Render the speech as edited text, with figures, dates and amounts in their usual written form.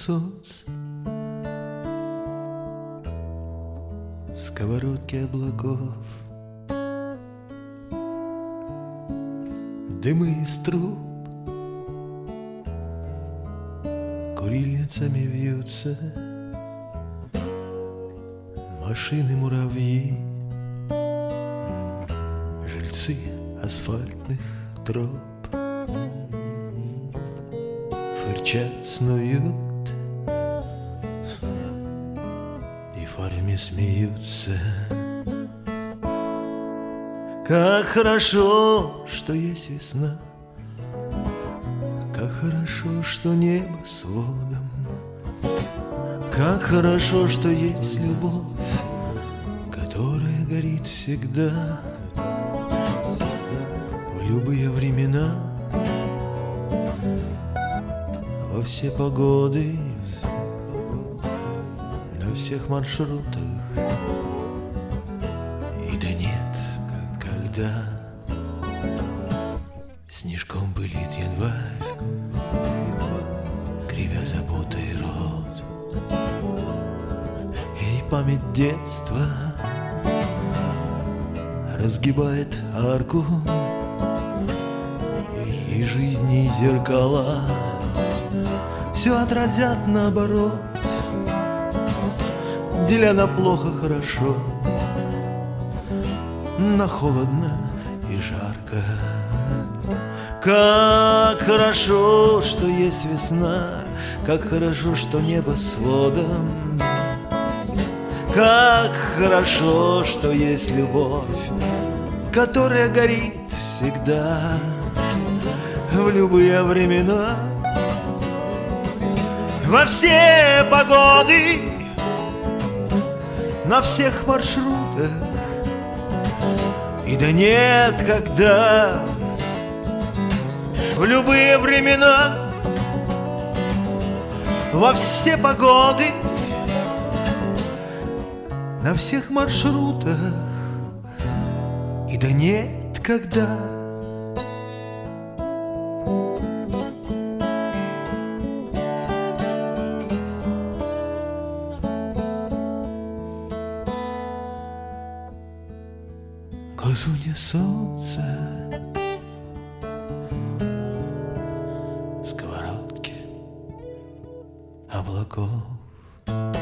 солнце, сковородки облаков, дымы из труб курильницами вьются, машины-муравьи, жильцы асфальтных троп фырчат, снуют и фарами смеются. Как хорошо, что есть весна, как хорошо, что небо сводом, как хорошо, что есть любовь, которая горит всегда, в любые времена, во все погоды, на всех маршрутах. И да нет, когда снежком пылит январь, кривя заботой рот, и память детства разгибает арку, и жизни зеркала все отразят наоборот, деля на плохо хорошо, на холодно и жарко. Как хорошо, что есть весна, как хорошо, что небо сводом, как хорошо, что есть любовь, которая горит всегда, в любые времена, во все погоды, на всех маршрутах. И да нет, когда в любые времена, во все погоды, на всех маршрутах. И да нет, когда глазунья солнца, сковородки облаков.